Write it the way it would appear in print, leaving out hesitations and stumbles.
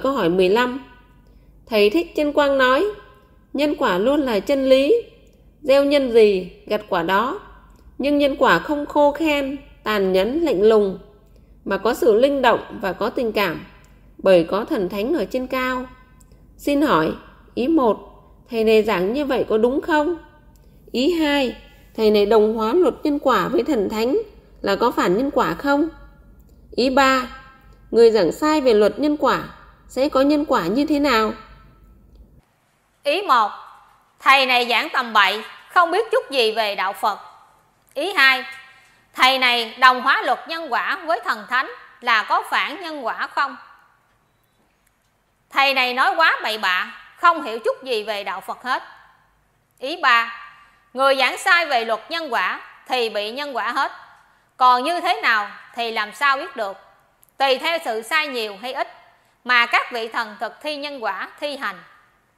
Câu hỏi 15. Thầy Thích Chân Quang nói, nhân quả luôn là chân lý, gieo nhân gì gặt quả đó. Nhưng nhân quả không khô khan, tàn nhẫn, lạnh lùng, mà có sự linh động và có tình cảm, bởi có thần thánh ở trên cao. Xin hỏi, ý 1, thầy này giảng như vậy có đúng không? Ý 2, thầy này đồng hóa luật nhân quả với thần thánh là có phản nhân quả không? Ý 3, người giảng sai về luật nhân quả sẽ có nhân quả như thế nào? Ý 1, thầy này giảng tầm bậy, không biết chút gì về đạo Phật. Ý 2, thầy này đồng hóa luật nhân quả với thần thánh là có phản nhân quả không? Thầy này nói quá bậy bạ, không hiểu chút gì về đạo Phật hết. Ý 3, người giảng sai về luật nhân quả thì bị nhân quả hết. Còn như thế nào thì làm sao biết được? Tùy theo sự sai nhiều hay ít mà các vị thần thực thi nhân quả thi hành.